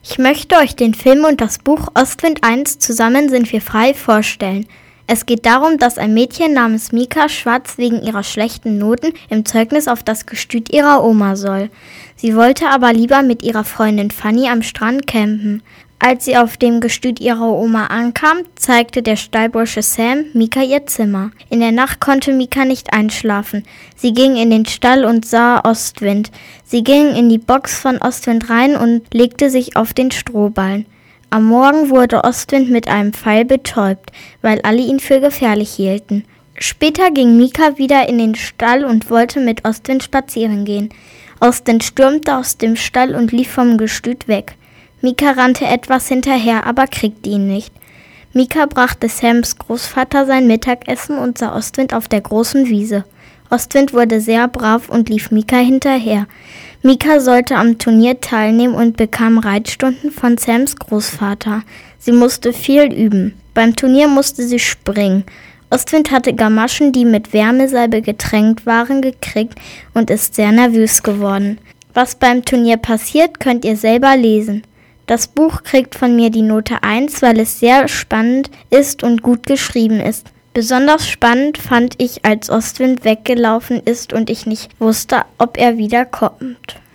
Ich möchte euch den Film und das Buch Ostwind 1 Zusammen sind wir frei vorstellen. Es geht darum, dass ein Mädchen namens Mika schwarz wegen ihrer schlechten Noten im Zeugnis auf das Gestüt ihrer Oma soll. Sie wollte aber lieber mit ihrer Freundin Fanny am Strand campen. Als sie auf dem Gestüt ihrer Oma ankam, zeigte der Stallbursche Sam Mika ihr Zimmer. In der Nacht konnte Mika nicht einschlafen. Sie ging in den Stall und sah Ostwind. Sie ging in die Box von Ostwind rein und legte sich auf den Strohballen. Am Morgen wurde Ostwind mit einem Pfeil betäubt, weil alle ihn für gefährlich hielten. Später ging Mika wieder in den Stall und wollte mit Ostwind spazieren gehen. Ostwind stürmte aus dem Stall und lief vom Gestüt weg. Mika rannte etwas hinterher, aber kriegte ihn nicht. Mika brachte Sams Großvater sein Mittagessen und sah Ostwind auf der großen Wiese. Ostwind wurde sehr brav und lief Mika hinterher. Mika sollte am Turnier teilnehmen und bekam Reitstunden von Sams Großvater. Sie musste viel üben. Beim Turnier musste sie springen. Ostwind hatte Gamaschen, die mit Wärmesalbe getränkt waren, gekriegt und ist sehr nervös geworden. Was beim Turnier passiert, könnt ihr selber lesen. Das Buch kriegt von mir die Note 1, weil es sehr spannend ist und gut geschrieben ist. Besonders spannend fand ich, als Ostwind weggelaufen ist und ich nicht wusste, ob er wiederkommt.